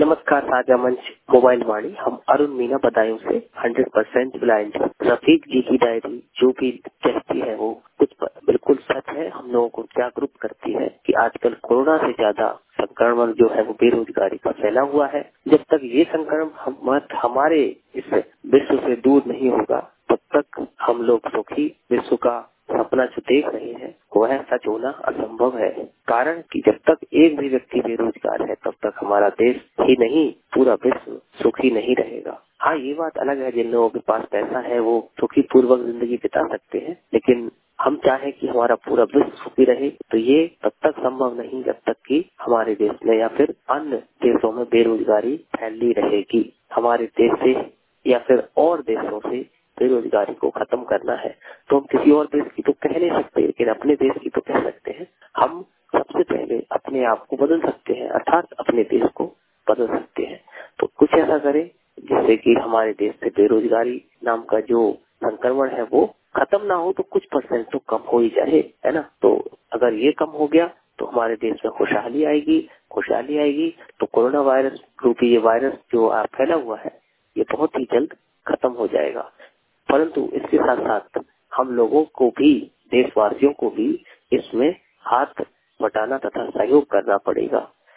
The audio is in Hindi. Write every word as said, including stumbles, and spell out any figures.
नमस्कार साझा मंच मोबाइल वाणी, हम अरुण मीना बदायूं से hundred percent blind. Rafiq ji की डायरी जो भी कहती है वो कुछ बिल्कुल सच है। हम लोगों को जागरूक करती है कि आजकल कोरोना से ज्यादा संक्रमण जो है वो बेरोजगारी का फैला हुआ है। जब तक ये संक्रमण हम, हमारे इस विश्व से दूर नहीं होगा तब तक हम लोग सुखी विश्व का सपना जो देख रहे हैं वह सच होना असंभव है। कारण कि जब तक एक भी व्यक्ति बेरोजगार है तब तक हमारा देश ही नहीं पूरा विश्व सुखी नहीं रहेगा। हाँ, ये बात अलग है, जिन लोगों के पास पैसा है वो सुखी पूर्वक जिंदगी बिता सकते हैं, लेकिन हम चाहें कि हमारा पूरा विश्व सुखी रहे तो ये तब तक संभव नहीं जब तक कि हमारे देश में या फिर अन्य देशों में बेरोजगारी फैली रहेगी। हमारे देश से या फिर और देशों से बेरोजगारी को खत्म करना है तो हम किसी और देश की तो कह नहीं सकते, लेकिन अपने देश की तो कह सकते हैं। हम सबसे पहले अपने आप को बदल सकते हैं, अर्थात अपने देश को बदल सकते हैं। तो कुछ ऐसा करें जिससे कि हमारे देश से बेरोजगारी नाम का जो संक्रमण है वो खत्म ना हो, तो कुछ परसेंट तो कम हो ही जाए, है ना। तो अगर ये कम हो गया तो हमारे देश में खुशहाली आएगी। खुशहाली आएगी तो कोरोना वायरस रूपी ये वायरस जो फैला हुआ है ये बहुत ही जल्द खत्म हो जाएगा। परंतु इसके साथ साथ हम लोगों को भी, देशवासियों को भी इसमें हाथ बटाना तथा सहयोग करना पड़ेगा।